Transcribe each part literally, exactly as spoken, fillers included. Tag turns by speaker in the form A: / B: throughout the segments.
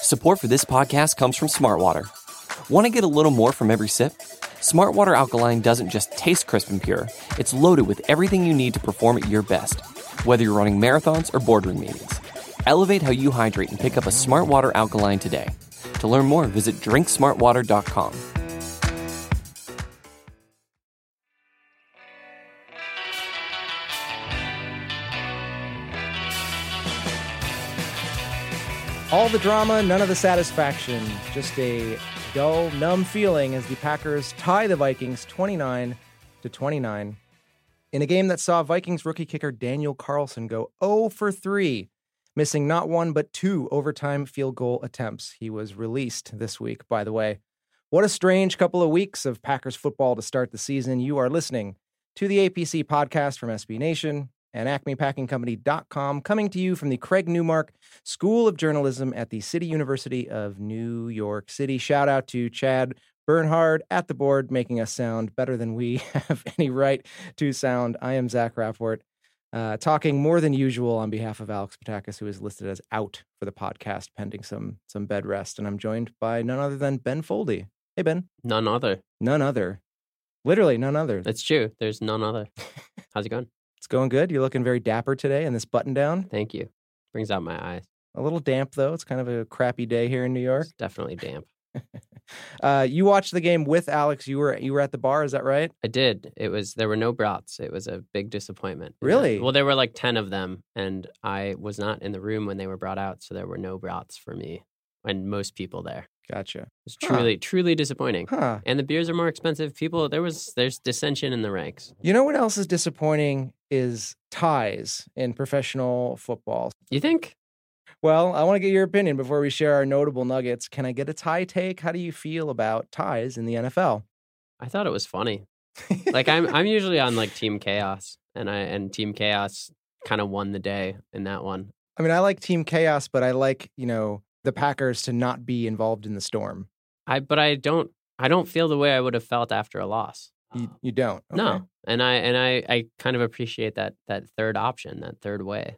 A: Support for this podcast comes from Smartwater. Want to get a little more from every sip? Smartwater Alkaline doesn't just taste crisp and pure, it's loaded with everything you need to perform at your best, whether you're running marathons or boardroom meetings. Elevate how you hydrate and pick up a Smartwater Alkaline today. To learn more, visit drink smartwater dot com.
B: All the drama, none of the satisfaction. Just a dull, numb feeling as the Packers tie the Vikings twenty-nine to twenty-nine in a game that saw Vikings rookie kicker Daniel Carlson go zero for three, missing not one but two overtime field goal attempts. He was released this week, by the way. What a strange couple of weeks of Packers football to start the season. You are listening to the A P C podcast from S B Nation and acme packing company dot com, coming to you from the Craig Newmark School of Journalism at the City University of New York City. Shout out to Chad Bernhard at the board, making us sound better than we have any right to sound. I am Zach Rapport, uh, talking more than usual on behalf of Alex Patakis, who is listed as out for the podcast, pending some some bed rest. And I'm joined by none other than Ben Foldy. Hey, Ben.
C: None other.
B: None other. Literally none other.
C: That's true. There's none other. How's it going?
B: It's going good. You're looking very dapper today in this button down.
C: Thank you. Brings out my eyes.
B: A little damp, though. It's kind of a crappy day here in New York.
C: It's definitely damp.
B: uh, you watched the game with Alex. You were you were at the bar, is that right?
C: I did. It was there were no brats. It was a big disappointment.
B: Really?
C: Yeah. Well, there were like ten of them, and I was not in the room when they were brought out, so there were no brats for me and most people there.
B: Gotcha.
C: It was truly,
B: huh.
C: truly disappointing.
B: Huh.
C: And the beers are more expensive. People, there was, there's dissension in the ranks.
B: You know what else is disappointing is ties in professional football.
C: You think?
B: Well, I want to get your opinion before we share our notable nuggets. Can I get a tie take? How do you feel about ties in the N F L?
C: I thought it was funny. Like I'm, I'm usually on like Team Chaos, and I and Team Chaos kind of won the day in that one.
B: I mean, I like Team Chaos, but I like, you know, the Packers to not be involved in the storm.
C: I, but I don't, I don't feel the way I would have felt after a loss.
B: You, you don't? Okay.
C: No. And I, and I, I kind of appreciate that, that third option, that third way.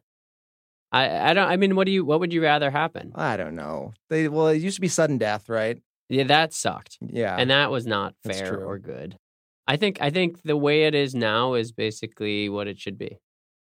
C: I, I don't, I mean, what do you, what would you rather happen?
B: I don't know. They, well, it used to be sudden death, right?
C: Yeah, that sucked.
B: Yeah.
C: And that was not
B: That's
C: fair
B: true.
C: or good. I think, I think the way it is now is basically what it should be.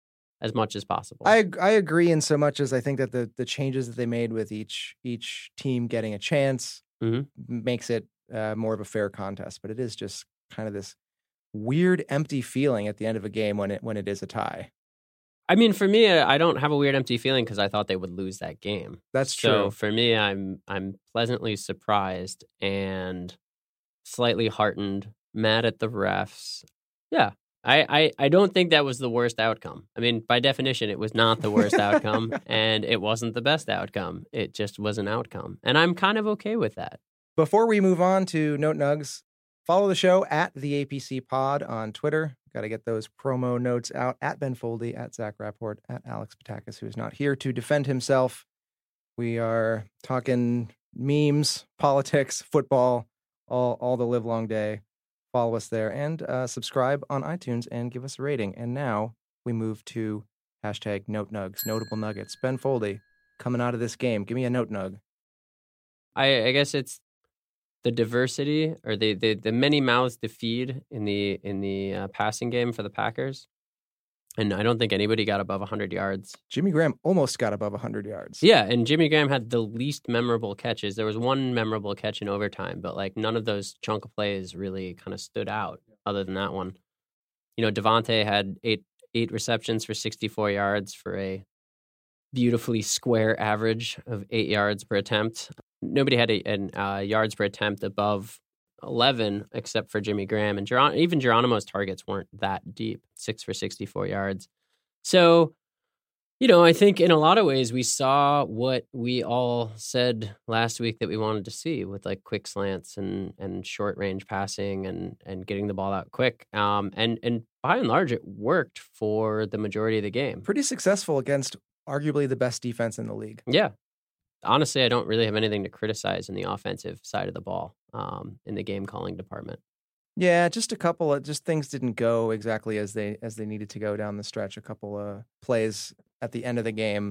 C: As much as possible.
B: I I agree in so much as I think that the the changes that they made with each each team getting a chance
C: mm-hmm.
B: makes it uh, more of a fair contest. But it is just kind of this weird, empty feeling at the end of a game when it when it is a tie.
C: I mean, for me, I don't have a weird, empty feeling because I thought they would lose that game.
B: That's true.
C: So for me, I'm I'm pleasantly surprised and slightly heartened, mad at the refs. Yeah. I, I, I don't think that was the worst outcome. I mean, by definition, it was not the worst outcome, and it wasn't the best outcome. It just was an outcome, and I'm kind of okay with that.
B: Before we move on to Note Nugs, follow the show at the A P C Pod on Twitter. Got to get those promo notes out at Ben Foldy, at Zach Rapport, at Alex Patakis, who is not here to defend himself. We are talking memes, politics, football, all all the live long day. Follow us there and uh, subscribe on iTunes and give us a rating. And now we move to hashtag Note Nugs, notable nuggets. Ben Foldy, coming out of this game, give me a note nug.
C: I, I guess it's the diversity or the, the, the many mouths to feed in the in the uh, passing game for the Packers. And I don't think anybody got above one hundred yards.
B: Jimmy Graham almost got above one hundred yards.
C: Yeah, and Jimmy Graham had the least memorable catches. There was one memorable catch in overtime, but like none of those chunk of plays really kind of stood out other than that one. You know, Devontae had eight eight receptions for sixty-four yards for a beautifully square average of eight yards per attempt. Nobody had a, an uh, yards per attempt above eleven except for Jimmy Graham, and Geron- even Geronimo's targets weren't that deep, six for sixty-four yards. So, you know, I think in a lot of ways we saw what we all said last week that we wanted to see with like quick slants and and short range passing and and getting the ball out quick. Um, and and by and large, it worked for the majority of the game.
B: Pretty successful against arguably the best defense in the league.
C: Yeah. Honestly, I don't really have anything to criticize in the offensive side of the ball um, in the game calling department.
B: Yeah, just a couple of just things didn't go exactly as they as they needed to go down the stretch. A couple of plays at the end of the game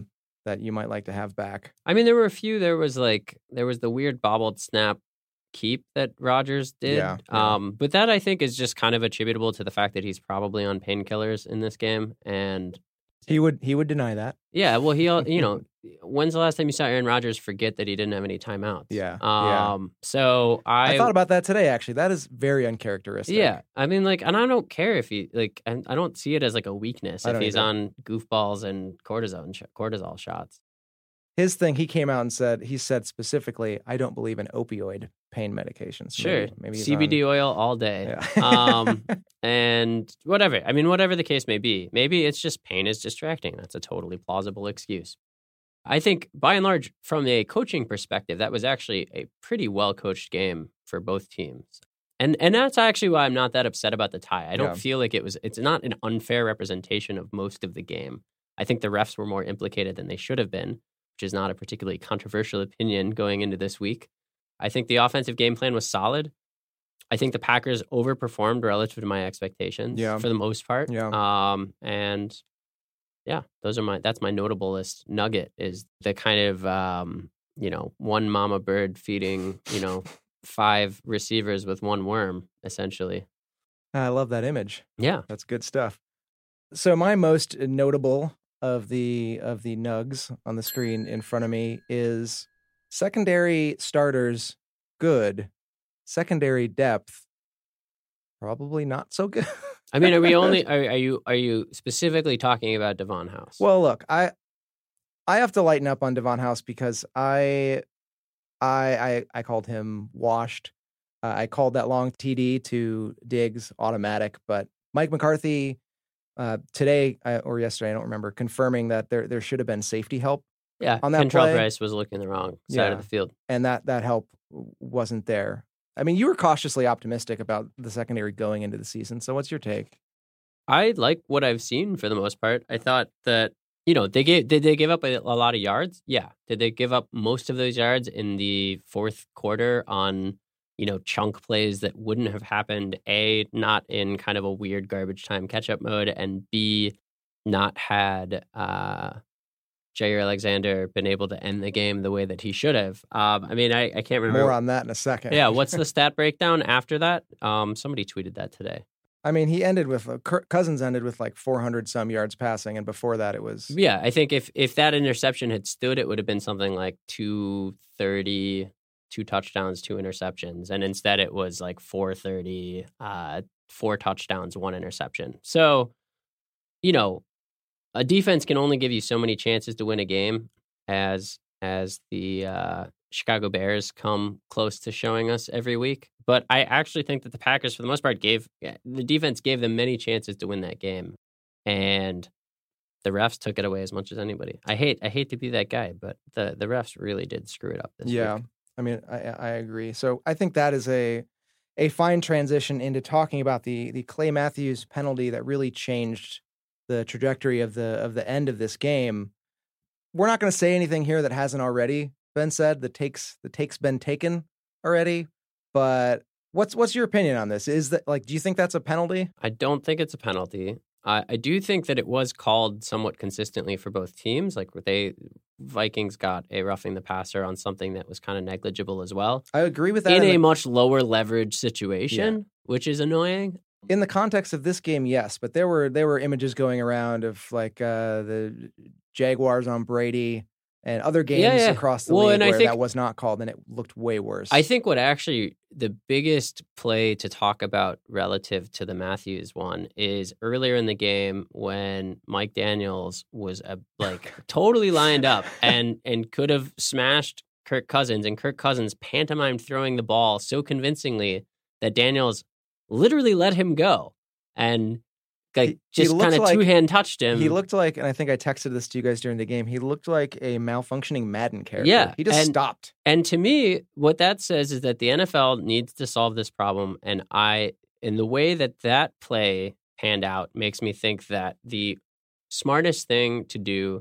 B: that you might like to have back?
C: I mean, there were a few. There was like there was the weird bobbled snap keep that Rodgers did.
B: Yeah, yeah.
C: Um, but that I think is just kind of attributable to the fact that he's probably on painkillers in this game. And
B: He would he would deny that.
C: yeah, well, he al- you know, when's the last time you saw Aaron Rodgers forget that he didn't have any timeouts?
B: Yeah, yeah.
C: Um. So I
B: I thought about that today. Actually, that is very uncharacteristic.
C: Yeah, I mean, like, and I don't care if he like, I, I don't see it as like a weakness
B: I
C: if
B: don't
C: he's
B: either.
C: on goofballs and cortisone sh- cortisol shots.
B: His thing, he came out and said, he said specifically, I don't believe in opioid pain medications.
C: Sure,
B: Maybe, maybe he's
C: C B D
B: on-
C: oil all day.
B: Yeah.
C: um, and whatever. I mean, whatever the case may be, maybe it's just pain is distracting. That's a totally plausible excuse. I think, by and large, from a coaching perspective, that was actually a pretty well coached game for both teams. And and that's actually why I'm not that upset about the tie. I don't
B: Yeah.
C: feel like it was. It's not an unfair representation of most of the game. I think the refs were more implicated than they should have been, which is not a particularly controversial opinion going into this week. I think the offensive game plan was solid. I think the Packers overperformed relative to my expectations
B: Yeah.
C: for the most part.
B: Yeah.
C: Um, and yeah, those are my, that's my notablest nugget is the kind of, um, you know, one mama bird feeding, you know, five receivers with one worm, essentially.
B: I love that image.
C: Yeah.
B: That's good stuff. So my most notable of the of the nugs on the screen in front of me is secondary starters good, secondary depth probably not so good.
C: I mean, are we only, are, are you, are you specifically talking about Devon House?
B: Well, look, I I have to lighten up on Devon House because I I I, I called him washed. Uh, I called that long T D to Diggs automatic, but Mike McCarthy uh, today uh, or yesterday, I don't remember, confirming that there there should have been safety help,
C: yeah.
B: on that
C: Kentrell
B: play-
C: Price was looking the wrong side
B: Yeah.
C: of the field.
B: and that that help wasn't there. I mean, you were cautiously optimistic about the secondary going into the season. So, what's your take?
C: I like what I've seen for the most part. I thought that, you know, they gave did they give up a, a lot of yards? Yeah. Did they give up most of those yards in the fourth quarter on, you know, chunk plays that wouldn't have happened? A, not in kind of a weird garbage time catch up mode, and B, not had uh, Jair Alexander been able to end the game the way that he should have. Um, I mean, I, I can't remember.
B: More on that in a second.
C: Yeah, what's the stat breakdown after that? Um, somebody tweeted that today.
B: I mean, he ended with uh, Kirk Cousins ended with like four hundred some yards passing, and before that, it was
C: Yeah, I think if if that interception had stood, it would have been something like two thirty, two touchdowns, two interceptions, and instead it was like four thirty, uh, four touchdowns, one interception. So, you know, a defense can only give you so many chances to win a game, as as the uh, Chicago Bears come close to showing us every week. But I actually think that the Packers, for the most part, gave the defense gave them many chances to win that game, and the refs took it away as much as anybody. I hate I hate to be that guy, but the the refs really did screw it up this
B: yeah.
C: week.
B: I mean, I, I agree. So I think that is a a fine transition into talking about the the Clay Matthews penalty that really changed the trajectory of the of the end of this game. We're not going to say anything here that hasn't already been said. The takes the take's been taken already. But what's what's your opinion on this? Is that like, do you think that's a penalty?
C: I don't think it's a penalty. I, I do think that it was called somewhat consistently for both teams. Like they Vikings got a roughing the passer on something that was kind of negligible as well.
B: I agree with that.
C: In
B: in
C: a
B: the,
C: much lower leverage situation, which is annoying.
B: in the context of this game, yes, but there were there were images going around of like uh, the Jaguars on Brady and other games
C: Yeah, yeah.
B: across the
C: Well,
B: league
C: and I
B: where
C: think-
B: that was not called, and it looked way worse.
C: I think what actually the biggest play to talk about relative to the Matthews one is earlier in the game when Mike Daniels was uh, like totally lined up and and could have smashed Kirk Cousins, and Kirk Cousins pantomimed throwing the ball so convincingly that Daniels literally let him go and like
B: He- he
C: just
B: looked
C: kind of
B: like-
C: two hand touched him.
B: He looked like, and I think I texted this to you guys during the game, he looked like a malfunctioning Madden character.
C: Yeah,
B: He just
C: and-
B: stopped.
C: And to me, what that says is that the N F L needs to solve this problem. And I, in the way that that play panned out, makes me think that the smartest thing to do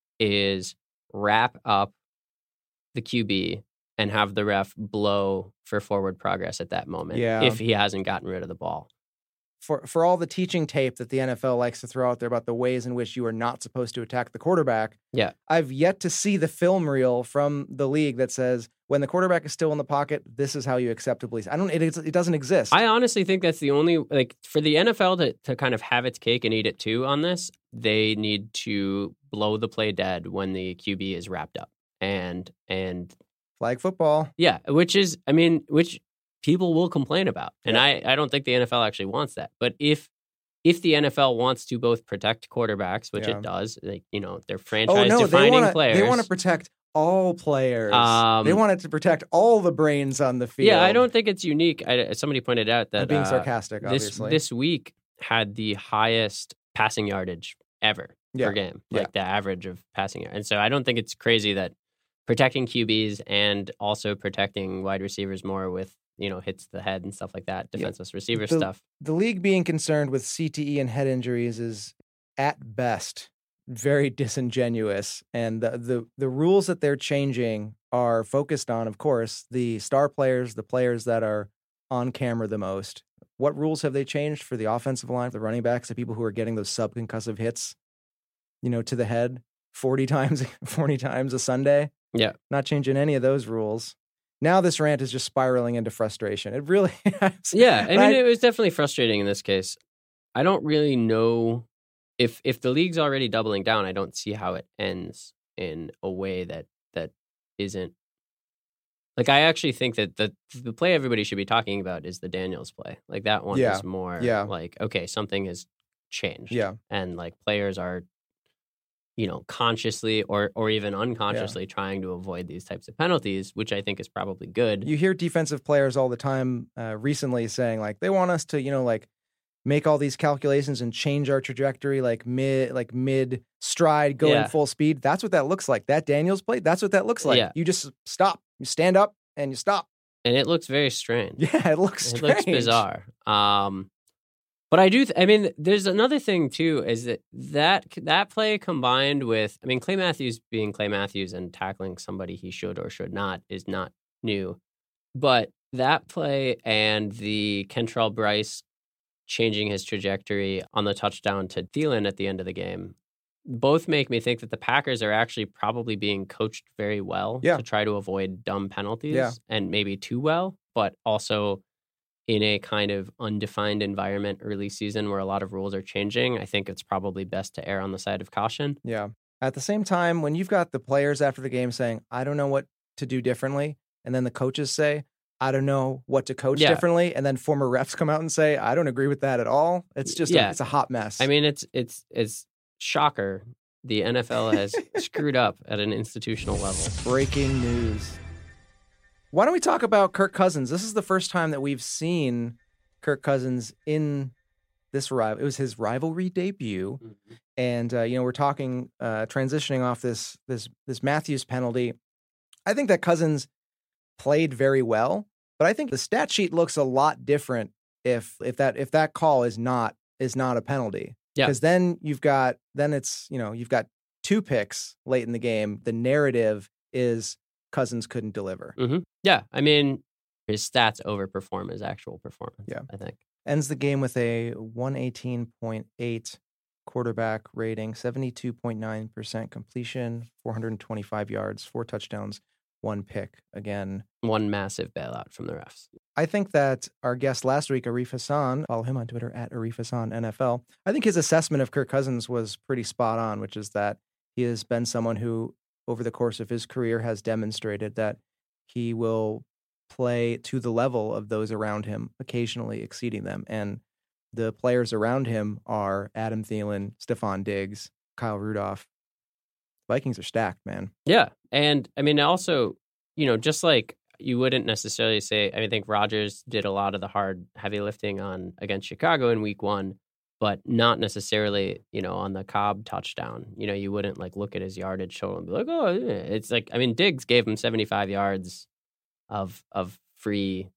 C: is wrap up the Q B and have the ref blow for forward progress at that moment
B: Yeah.
C: if he hasn't gotten rid of the ball.
B: for, for all the teaching tape that the N F L likes to throw out there about the ways in which you are not supposed to attack the quarterback,
C: Yeah.
B: I've yet to see the film reel from the league that says when the quarterback is still in the pocket, this is how you acceptably. I don't. It, it doesn't exist.
C: I honestly think that's the only, like, for the N F L to, to kind of have its cake and eat it too on this, they need to blow the play dead when the Q B is wrapped up. And, and
B: Flag football.
C: Yeah, which is, I mean, which people will complain about. And
B: Yeah.
C: I, I don't think the N F L actually wants that. But if if the N F L wants to both protect quarterbacks, which
B: Yeah.
C: it does, like, you know, they're
B: Oh
C: franchise
B: no, they
C: defining
B: want to.
C: players.
B: They want to protect all players.
C: Um,
B: they wanted to protect all the brains on the field.
C: Yeah, I don't think it's unique. I, somebody pointed out that
B: I'm being
C: uh,
B: sarcastic.
C: this
B: Obviously,
C: this week had the highest passing yardage ever
B: Yeah.
C: per game,
B: Yeah.
C: like the average of passing yard. And so I don't think it's crazy that protecting Q Bs and also protecting wide receivers more with, you know, hits to the head and stuff like that,
B: Yeah.
C: defenseless receiver
B: The-
C: stuff.
B: the league being concerned with C T E and head injuries is at best very disingenuous, and the the the rules that they're changing are focused on, of course, the star players, the players that are on camera the most. What rules have they changed for the offensive line, the running backs, the people who are getting those subconcussive hits, you know, to the head forty times, forty times a Sunday?
C: Yeah.
B: Not changing any of those rules. Now this rant is just spiraling into frustration. It really has.
C: Yeah, I
B: And
C: mean, it was definitely frustrating in this case. I don't really know if if the league's already doubling down. I don't see how it ends in a way that that isn't like. I actually think that the the play everybody should be talking about is the Daniels play. Like that one
B: Yeah,
C: is more
B: yeah.
C: like, okay, something has changed.
B: Yeah.
C: and like players are, you know, consciously or or even unconsciously trying to avoid these types of penalties, which I think is probably good.
B: You hear defensive players all the time uh, recently saying like they want us to, you know, like make all these calculations and change our trajectory like mid like mid stride going
C: Yeah.
B: full speed. That's what that looks like. That Daniels play, that's what that looks like.
C: Yeah.
B: You just stop. You stand up and you stop.
C: And it looks very strange.
B: Yeah, it looks
C: It
B: strange.
C: looks bizarre. Um, but I do. Th- I mean, there's another thing too. Is that that that play combined with, I mean, Clay Matthews being Clay Matthews and tackling somebody he should or should not is not new. But that play and the Kentrell Bryce changing his trajectory on the touchdown to Thielen at the end of the game both make me think that the Packers are actually probably being coached very well
B: Yeah.
C: to try to avoid dumb penalties
B: Yeah.
C: and maybe too well, but also in a kind of undefined environment early season where a lot of rules are changing. I think it's probably best to err on the side of caution.
B: Yeah. At the same time, when you've got the players after the game saying, I don't know what to do differently, and then the coaches say, I don't know what to coach
C: Yeah.
B: differently, and then former refs come out and say, I don't agree with that at all. It's just
C: Yeah.
B: a, it's a hot mess.
C: I mean, it's it's it's shocker. The N F L has screwed up at an institutional level.
B: Breaking news. Why don't we talk about Kirk Cousins? This is the first time that we've seen Kirk Cousins in this rival. It was his rivalry debut, and uh, you know we're talking uh, transitioning off this this this Matthews penalty. I think that Cousins played very well, but I think the stat sheet looks a lot different if if that if that call is not is not a penalty.
C: Yeah.
B: Because then you've got then it's you know you've got two picks late in the game. The narrative is Cousins couldn't deliver.
C: Mm-hmm. Yeah, I mean, his stats overperform his actual performance.
B: Yeah.
C: I think.
B: Ends the game with a one eighteen point eight quarterback rating, seventy-two point nine percent completion, four hundred twenty-five yards, four touchdowns, one pick. Again,
C: One massive bailout from the refs.
B: I think that our guest last week, Arif Hassan, follow him on Twitter at Arif Hassan N F L. I think his assessment of Kirk Cousins was pretty spot on, which is that he has been someone who, over the course of his career, has demonstrated that he will play to the level of those around him, occasionally exceeding them. And the players around him are Adam Thielen, Stephon Diggs, Kyle Rudolph. Vikings are stacked, man.
C: Yeah, and I mean, also, you know, just like you wouldn't necessarily say, I mean, I think Rodgers did a lot of the hard, heavy lifting on against Chicago in week one, but not necessarily, you know, on the Cobb touchdown. You know, you wouldn't like look at his yardage total and be like, oh, yeah. It's like, I mean, Diggs gave him seventy-five yards of of free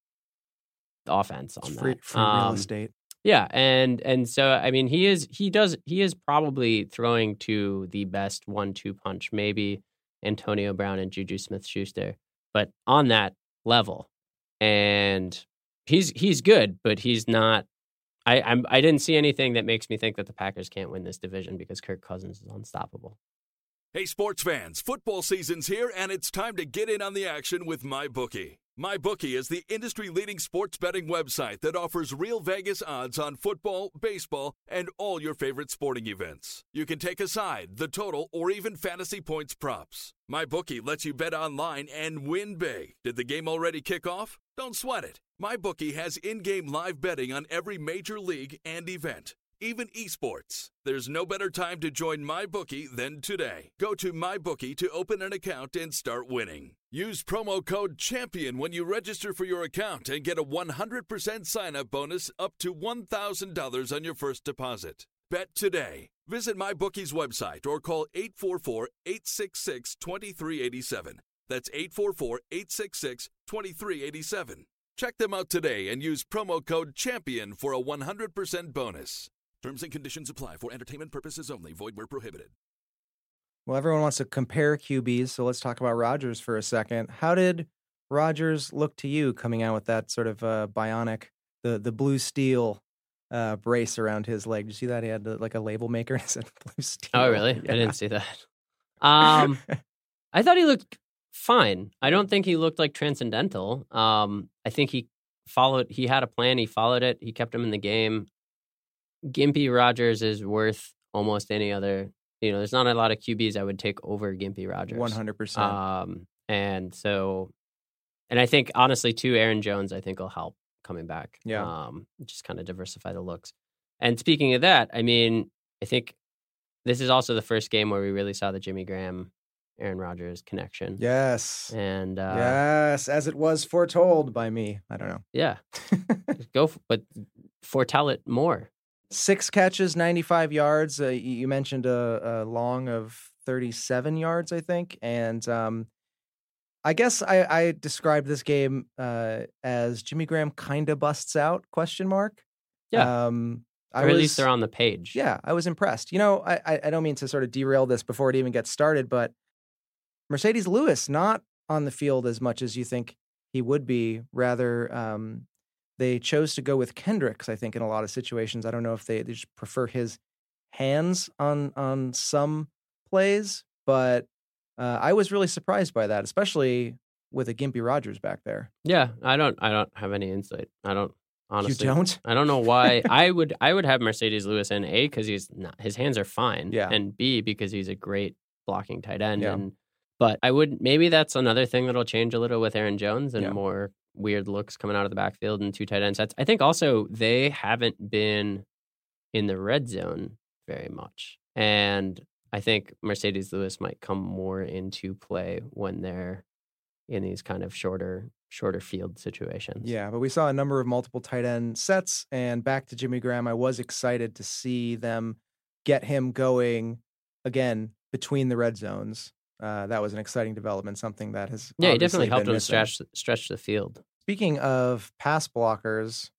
C: offense on
B: Free,
C: that.
B: free real
C: Um,
B: estate.
C: Yeah, and and so I mean, he is he does he is probably throwing to the best one-two punch, maybe Antonio Brown and Juju Smith-Schuster, but on that level, and he's he's good, but he's not I I'm, I didn't see anything that makes me think that the Packers can't win this division because Kirk Cousins is unstoppable.
D: Hey, sports fans, football season's here, and it's time to get in on the action with MyBookie. MyBookie is the industry-leading sports betting website that offers real Vegas odds on football, baseball, and all your favorite sporting events. You can take a side, the total, or even fantasy points props. MyBookie lets you bet online and win big. Did the game already kick off? Don't sweat it. MyBookie has in-game live betting on every major league and event, even esports. There's no better time to join MyBookie than today. Go to MyBookie to open an account and start winning. Use promo code CHAMPION when you register for your account and get a one hundred percent sign-up bonus up to one thousand dollars on your first deposit. Bet today. Visit MyBookie's website or call eight four four, eight six six, two three eight seven. That's eight four four, eight six six, two three eight seven. Check them out today and use promo code CHAMPION for a one hundred percent bonus. Terms and conditions apply for entertainment purposes only. Void where prohibited.
B: Well, everyone wants to compare Q Bs, so let's talk about Rodgers for a second. How did Rodgers look to you coming out with that sort of uh, bionic, the the blue steel uh, brace around his leg? Did you see that? He had the, like a label maker and it said blue steel.
C: Oh, really?
B: Yeah.
C: I didn't see that. Um, I thought he looked fine. I don't think he looked like transcendental. Um, I think he followed, he had a plan. He followed it. He kept him in the game. Gimpy Rodgers is worth almost any other. You know, there's not a lot of Q Bs I would take over Gimpy Rodgers.
B: one hundred percent.
C: Um, and so, and I think, honestly, too, Aaron Jones, I think, will help coming back.
B: Yeah.
C: Um, just kind of diversify the looks. And speaking of that, I mean, I think this is also the first game where we really saw the Jimmy Graham, Aaron Rodgers connection.
B: Yes.
C: And, uh,
B: yes, as it was foretold by me. I don't know.
C: yeah, go, f- but foretell it more.
B: Six catches, ninety-five yards. Uh, you mentioned a, a long of thirty-seven yards, I think. And um, I guess I, I described this game uh, as Jimmy Graham kind of busts out, question mark.
C: Yeah.
B: Um, I
C: or at
B: was,
C: least they're on the page.
B: Yeah, I was impressed. You know, I, I don't mean to sort of derail this before it even gets started, but Mercedes Lewis not on the field as much as you think he would be. Rather, um, they chose to go with Kendricks, I think, in a lot of situations. I don't know if they, they just prefer his hands on on some plays, but uh, I was really surprised by that, especially with a Gimpy Rodgers back there.
C: Yeah, I don't I don't have any insight. I don't honestly.
B: You don't?
C: I don't know why. I would I would have Mercedes Lewis in A because he's not, his hands are fine.
B: Yeah.
C: And B because he's a great blocking tight end.
B: Yeah.
C: And but I would maybe that's another thing that'll change a little with Aaron Jones and
B: Yeah.
C: more weird looks coming out of the backfield and two tight end sets. I think also they haven't been in the red zone very much. And I think Mercedes Lewis might come more into play when they're in these kind of shorter shorter field situations.
B: Yeah, but we saw a number of multiple tight end sets, and back to Jimmy Graham, I was excited to see them get him going again between the red zones. Uh, that was an exciting development, something that has
C: Yeah, he definitely
B: obviously
C: helped
B: been
C: him
B: missing.
C: stretch stretch the field.
B: Speaking of pass blockers,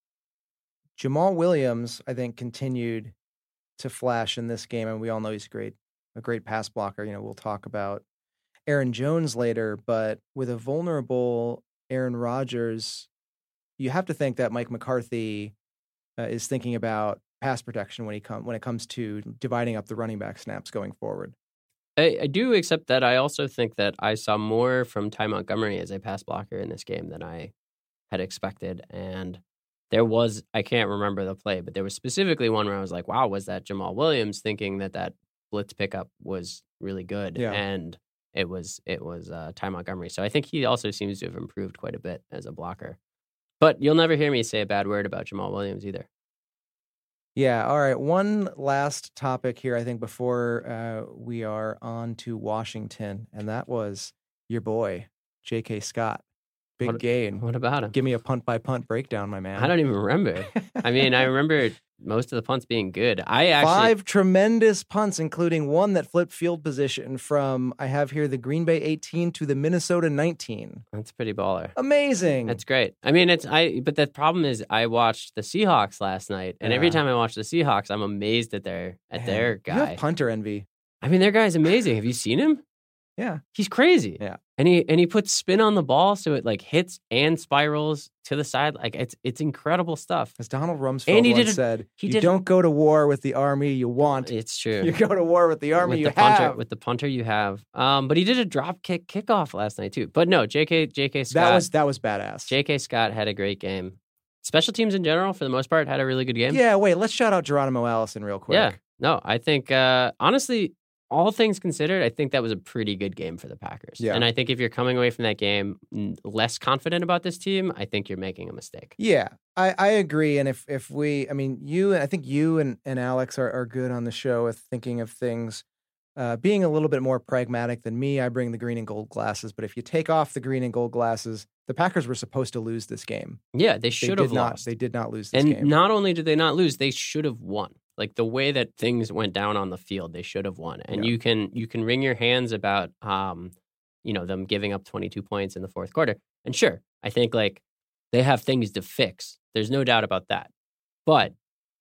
B: Jamal Williams, I think, continued to flash in this game, and we all know he's great, a great pass blocker. You know, we'll talk about Aaron Jones later, but with a vulnerable Aaron Rodgers, you have to think that Mike McCarthy uh, is thinking about pass protection when he come when it comes to dividing up the running back snaps going forward.
C: I, I do accept that. I also think that I saw more from Ty Montgomery as a pass blocker in this game than I had expected. And there was, I can't remember the play, but there was specifically one where I was like, wow, was that Jamal Williams thinking that that blitz pickup was really good?
B: Yeah.
C: And it was, it was uh, Ty Montgomery. So I think he also seems to have improved quite a bit as a blocker. But you'll never hear me say a bad word about Jamal Williams either.
B: Yeah. All right. One last topic here, I think, before uh, we are on to Washington, and that was your boy, J K. Scott. Big
C: What-
B: gain.
C: What about him?
B: Give me a punt by punt breakdown, my man.
C: I don't even remember. I mean, I remember most of the punts being good. I actually
B: Five tremendous punts, including one that flipped field position from, I have here, the Green Bay eighteen to the Minnesota nineteen.
C: That's pretty baller.
B: Amazing.
C: That's great. I mean, it's I. But the problem is, I watched the Seahawks last night, and every
B: Yeah.
C: time I watch the Seahawks, I'm amazed at their at
B: Man,
C: their
B: You
C: guy.
B: have punter envy.
C: I mean, their guy's amazing. Have you seen him?
B: Yeah.
C: He's crazy.
B: Yeah.
C: And he and he puts spin on the ball so it like hits and spirals to the side. Like it's it's incredible stuff.
B: As Donald Rumsfeld
C: And he
B: once
C: did a-
B: said,
C: he
B: you
C: did-
B: don't go to war with the army you want.
C: It's true.
B: You go to war with the army
C: with
B: you
C: the punter,
B: have.
C: with the punter you have. Um, but he did a drop kick kickoff last night too. But no, J K J K Scott.
B: That was that was badass.
C: J K Scott had a great game. Special teams in general, for the most part, had a really good game.
B: Yeah, wait, let's shout out Geronimo Allison real quick.
C: Yeah. No, I think uh, honestly, all things considered, I think that was a pretty good game for the Packers.
B: Yeah.
C: And I think if you're coming away from that game n- less confident about this team, I think you're making a mistake.
B: Yeah, I, I agree. And if if we, I mean, you, I think you and, and Alex are, are good on the show with thinking of things uh, being a little bit more pragmatic than me. I bring the green and gold glasses, but if you take off the green and gold glasses, the Packers were supposed to lose this game.
C: Yeah, they
B: They
C: should
B: did
C: have
B: not.
C: lost.
B: They did not lose this
C: and
B: game.
C: not only did they not lose, they should have won. Like the way that things went down on the field, they should have won. And
B: Yeah.
C: you can you can wring your hands about um, you know, them giving up twenty-two points in the fourth quarter. And sure, I think like they have things to fix. There's no doubt about that. But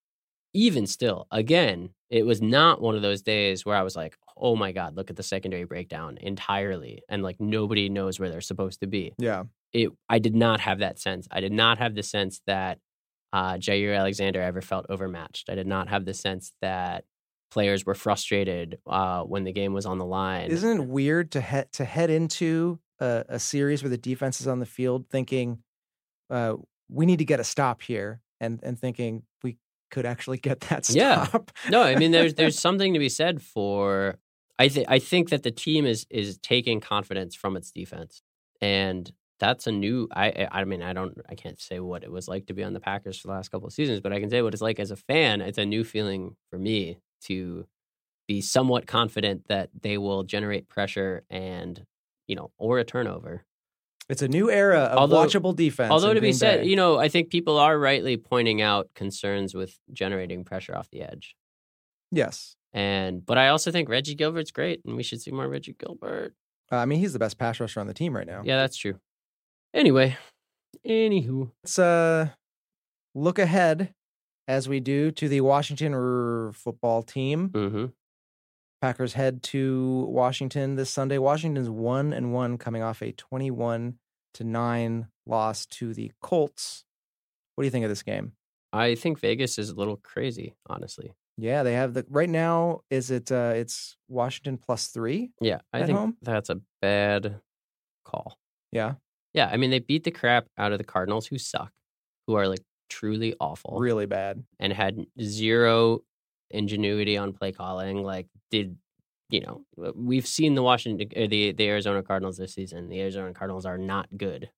C: even still, again, it was not one of those days where I was like, oh my God, look at the secondary breakdown entirely. And like nobody knows where they're supposed to be.
B: yeah,
C: It I did not have that sense. I did not have the sense that uh, Jair Alexander ever felt overmatched. I did not have the sense that players were frustrated uh, when the game was on the line.
B: isn't it weird to head to head into a, a series where the defense is on the field thinking uh, we need to get a stop here, and and thinking we could actually get that
C: Yeah.
B: stop?
C: No, I mean there's there's something to be said for. I think I think that the team is is taking confidence from its defense, and that's a new. I I I mean I don't I can't say what it was like to be on the Packers for the last couple of seasons, but I can say what it's like as a fan. It's a new feeling for me to be somewhat confident that they will generate pressure and you know or a turnover.
B: It's a new era of
C: Although-
B: watchable defense.
C: Although
B: in
C: to be
B: Green
C: said,
B: Bay.
C: you know I think people are rightly pointing out concerns with generating pressure off the edge.
B: yes,
C: And but I also think Reggie Gilbert's great, and we should see more Reggie Gilbert.
B: uh, I mean he's the best pass rusher on the team right now.
C: Yeah, that's true. Anyway, anywho,
B: Let's uh, look ahead as we do to the Washington r- football team.
C: mm-hmm.
B: Packers head to Washington this Sunday. Washington's one and one, coming off a twenty-one to nine loss to the Colts. What do you think of this game?
C: I think Vegas is a little crazy, honestly.
B: Yeah, they have the right now. Is it? Uh, it's Washington plus three.
C: Yeah, I
B: At
C: think
B: home?
C: that's a bad call.
B: Yeah,
C: Yeah, I mean they beat the crap out of the Cardinals, who suck, who are like truly awful,
B: really bad.
C: and had zero ingenuity on play calling. Like, did you know? We've seen the Washington, uh, the the Arizona Cardinals this season. The Arizona Cardinals are not good,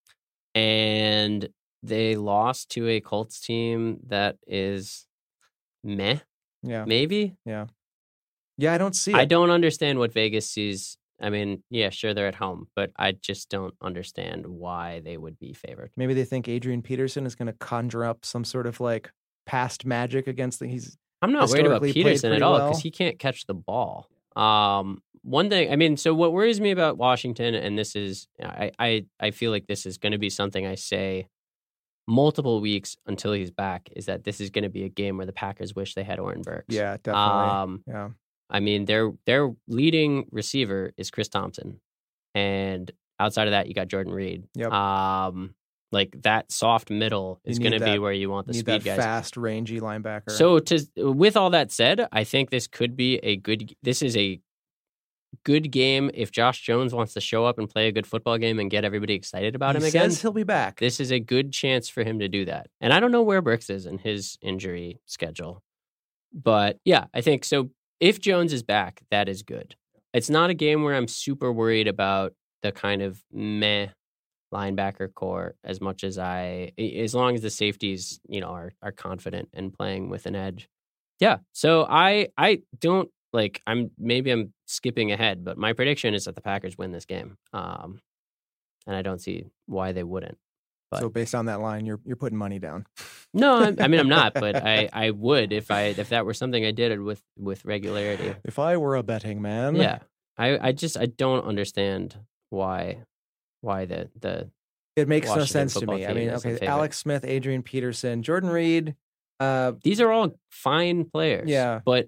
C: and they lost to a Colts team that is meh,
B: Yeah,
C: maybe.
B: yeah. I don't see it.
C: I don't understand what Vegas sees. I mean, yeah, sure, they're at home, but I just don't understand why they would be favored.
B: Maybe they think Adrian Peterson is going to conjure up some sort of like past magic against the. He's
C: I'm not worried about
B: historically played
C: Peterson at
B: pretty
C: all
B: well.
C: because he can't catch the ball. Um, one thing, I mean, so what worries me about Washington, and this is, I, I, I feel like this is going to be something I say multiple weeks until he's back, is that this is going to be a game where the Packers wish they had Oren Burks.
B: yeah, definitely.
C: Um,
B: yeah,
C: I mean, their their leading receiver is Chris Thompson, and outside of that, you got Jordan Reed.
B: Yep.
C: Um, like that soft middle is
B: You
C: going
B: need
C: to be
B: that-
C: where you want the
B: need
C: speed
B: that
C: guys.
B: fast, rangy linebacker.
C: So, to with all that said, I think this could be a good. This is a good game if Josh Jones wants to show up and play a good football game and get everybody excited about
B: he
C: him again.
B: says he'll be back.
C: This is a good chance for him to do that. And I don't know where Brooks is in his injury schedule. But yeah, I think so. If Jones is back, that is good. It's not a game where I'm super worried about the kind of meh linebacker core as much as I, as long as the safeties, you know, are are confident and playing with an edge. Yeah. So I I don't like I'm maybe I'm skipping ahead, but my prediction is that the Packers win this game. Um, and I don't see why they wouldn't. But
B: So based on that line, you're you're putting money down.
C: no, I, I mean I'm not, but I, I would if I if that were something I did with with regularity.
B: If I were a betting man,
C: Yeah, I, I just I don't understand why why the the
B: it makes no
C: Washington
B: sense to
C: football
B: me. I
C: team
B: mean,
C: is the
B: okay,
C: favorite.
B: Alex Smith, Adrian Peterson, Jordan Reed. Uh,
C: these are all fine players.
B: Yeah.
C: but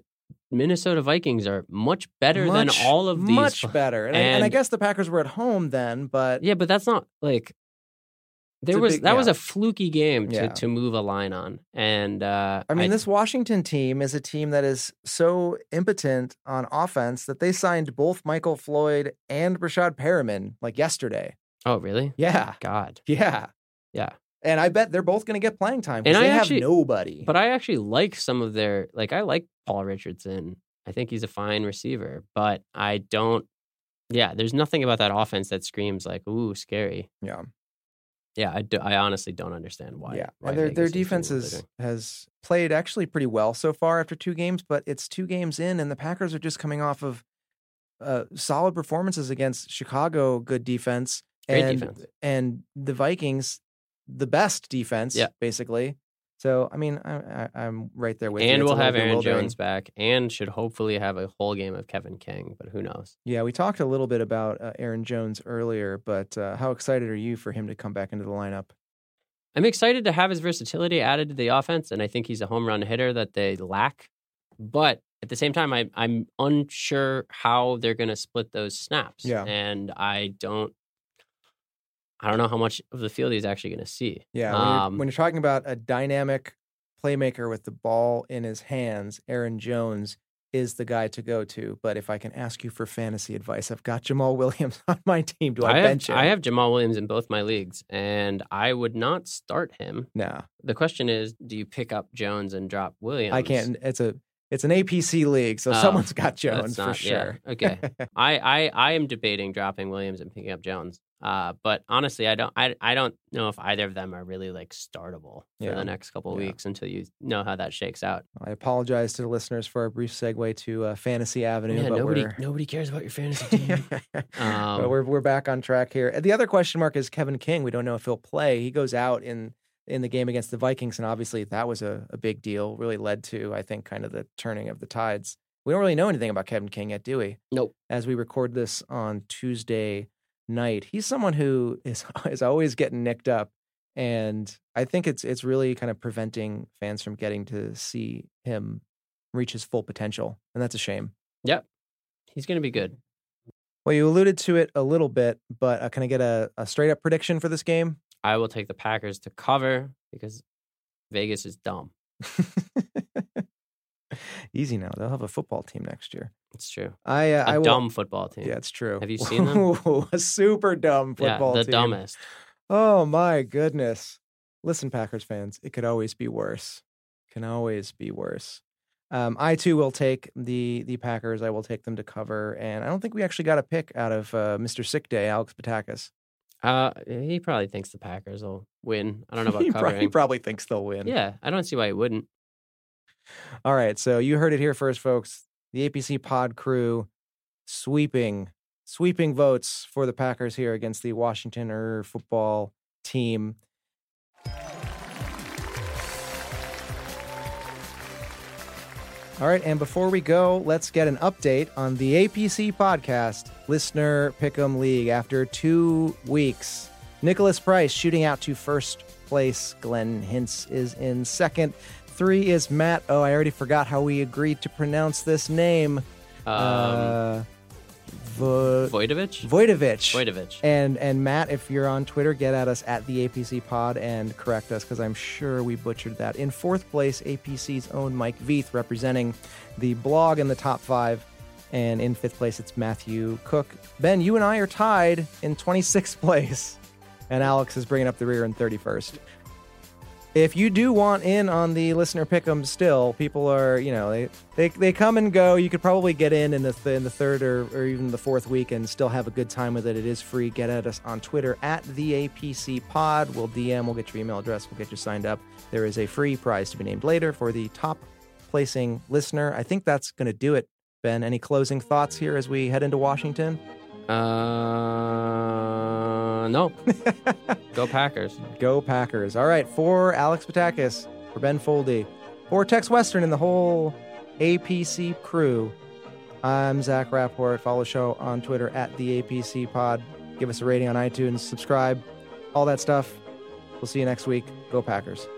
C: Minnesota Vikings are much better
B: much,
C: than all of these.
B: Much better. And,
C: and,
B: I, and I guess the Packers were at home then, but
C: yeah, but that's not like there was
B: big,
C: that
B: yeah.
C: was a fluky game to,
B: Yeah.
C: to move a line on. And uh,
B: I mean,
C: I,
B: this Washington team is a team that is so impotent on offense that they signed both Michael Floyd and Rashad Perriman like yesterday.
C: oh really?
B: Yeah.
C: God,
B: Yeah.
C: yeah.
B: And I bet they're both going to get playing time
C: And
B: because
C: I
B: they
C: actually-
B: have nobody.
C: But I actually like some of their like I like Paul Richardson. I think he's a fine receiver, but I don't. Yeah, there's nothing about that offense that screams like ooh scary.
B: yeah.
C: Yeah, I, do, I honestly don't understand why.
B: Yeah.
C: why
B: And their, their
C: Vegas is doing
B: defense
C: what they're
B: is,
C: doing.
B: has played actually pretty well so far after two games, but it's two games in, and the Packers are just coming off of uh, solid performances against Chicago, good defense.
C: Great
B: and,
C: defense.
B: And the Vikings, the best defense,
C: Yeah.
B: basically. So, I mean, I, I, I'm right there with you.
C: And
B: It's a
C: we'll have
B: little
C: Aaron
B: bewildering.
C: Jones back, and should hopefully have a whole game of Kevin King, but who knows?
B: Yeah, we talked a little bit about uh, Aaron Jones earlier, but uh, how excited are you for him to come back into the lineup?
C: I'm excited to have his versatility added to the offense, and I think he's a home run hitter that they lack. But at the same time, I, I'm unsure how they're going to split those snaps.
B: Yeah.
C: And I don't, I don't know how much of the field he's actually going to see.
B: Yeah, when, you're,
C: Um,
B: when you're talking about a dynamic playmaker with the ball in his hands, Aaron Jones is the guy to go to. But if I can ask you for fantasy advice, I've got Jamal Williams on my team. Do I,
C: I
B: bench
C: have,
B: him?
C: I have Jamal Williams in both my leagues, and I would not start him.
B: No,
C: The question is, do you pick up Jones and drop Williams?
B: I can't. It's a it's an A P C league, so
C: Oh,
B: someone's got
C: That's
B: Jones for
C: not- yeah,
B: sure.
C: Okay. I, I, I am debating dropping Williams and picking up Jones. Uh, but honestly, I don't I, I don't know if either of them are really like startable for
B: Yeah.
C: the next couple of
B: Yeah.
C: weeks until you know how that shakes out.
B: I apologize to the listeners for a brief segue to uh, Fantasy Avenue,
C: Yeah,
B: but
C: nobody
B: we're
C: nobody cares about your fantasy team. Um,
B: but we're we're back on track here. The other question mark is Kevin King. We don't know if he'll play. He goes out in in the game against the Vikings, and obviously that was a, a big deal. Really led to, I think, kind of the turning of the tides. We don't really know anything about Kevin King yet, do we?
C: Nope.
B: As we record this on Tuesday night, he's someone who is is always getting nicked up, and I think it's it's really kind of preventing fans from getting to see him reach his full potential, and that's a shame.
C: Yep. He's going to be good.
B: Well, you alluded to it a little bit, but uh, can I get a, a straight up prediction for this game?
C: I will take the Packers to cover because Vegas is dumb.
B: Easy now. They'll have a football team next year.
C: It's true.
B: I uh,
C: A
B: I will,
C: dumb football team.
B: Yeah, it's true.
C: Have you seen them?
B: a super dumb football
C: yeah, the
B: team.
C: dumbest.
B: Oh my goodness. Listen, Packers fans, it could always be worse. Can always be worse. Um, I too will take the the Packers. I will take them to cover, and I don't think we actually got a pick out of uh, Mister Sick Day, Alex Patakis.
C: Uh, he probably thinks the Packers will win. I don't know about
B: he, probably,
C: covering.
B: he probably thinks they'll win.
C: Yeah, I don't see why he wouldn't.
B: All right, so you heard it here first, folks. The A P C Pod crew sweeping, sweeping votes for the Packers here against the Washington er, football team. All right, and before we go, let's get an update on the A P C Podcast Listener Pick'em League. After two weeks, Nicholas Price shooting out to first place. Glenn Hintz is in second. Three is Matt. Oh, I already forgot how we agreed to pronounce this name.
C: Um,
B: uh, Vo-
C: Voidovich?
B: Voidovich.
C: Voidovich.
B: And and Matt, if you're on Twitter, get at us at the A P C Pod and correct us because I'm sure we butchered that. In fourth place, A P C's own Mike Veith representing the blog in the top five. And in fifth place, it's Matthew Cook. Ben, you and I are tied in twenty-sixth place. And Alex is bringing up the rear in thirty-first. If you do want in on the listener pick'em still, people are, you know, they, they they come and go. You could probably get in in the th- in the third or, or even the fourth week and still have a good time with it. It is free. Get at us on Twitter at the A P C Pod. We'll D M. We'll get your email address. We'll get you signed up. There is a free prize to be named later for the top placing listener. I think that's going to do it. Ben, any closing thoughts here as we head into Washington?
C: Uh, no. Go Packers.
B: Go Packers. All right, for Alex Patakis, for Ben Foldy, for Tex Western and the whole A P C crew, I'm Zach Rapport. Follow the show on Twitter at the A P C Pod. Give us a rating on iTunes, subscribe, all that stuff. We'll see you next week. Go Packers.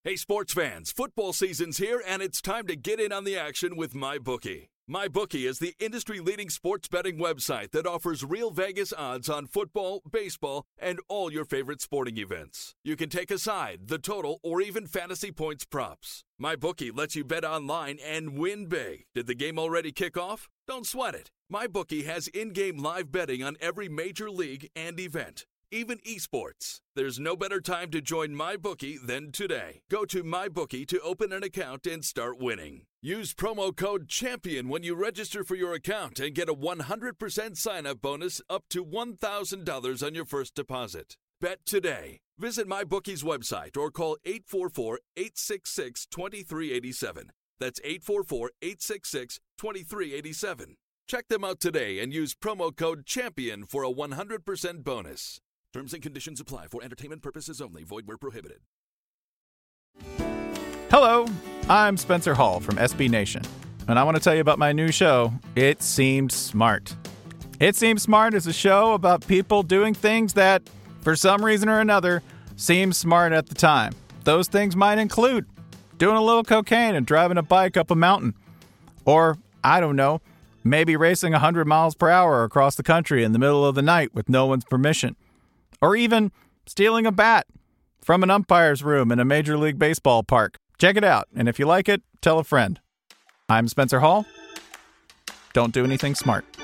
D: Hey, sports fans, football season's here, and it's time to get in on the action with MyBookie. MyBookie is the industry-leading sports betting website that offers real Vegas odds on football, baseball, and all your favorite sporting events. You can take a side, the total, or even fantasy points props. MyBookie lets you bet online and win big. Did the game already kick off? Don't sweat it. MyBookie has in-game live betting on every major league and event, even esports. There's no better time to join MyBookie than today. Go to MyBookie to open an account and start winning. Use promo code CHAMPION when you register for your account and get a one hundred percent sign-up bonus up to one thousand dollars on your first deposit. Bet today. Visit MyBookie's website or call eight four four, eight six six, two three eight seven. That's eight four four, eight six six, two three eight seven. Check them out today and use promo code CHAMPION for a one hundred percent bonus. Terms and conditions apply for entertainment purposes only. Void where prohibited.
E: Hello, I'm Spencer Hall from S B Nation, and I want to tell you about my new show, It Seemed Smart. It Seemed Smart is a show about people doing things that, for some reason or another, seem smart at the time. Those things might include doing a little cocaine and driving a bike up a mountain. Or, I don't know, maybe racing one hundred miles per hour across the country in the middle of the night with no one's permission. Or even stealing a bat from an umpire's room in a Major League Baseball park. Check it out, and if you like it, tell a friend. I'm Spencer Hall. Don't do anything smart.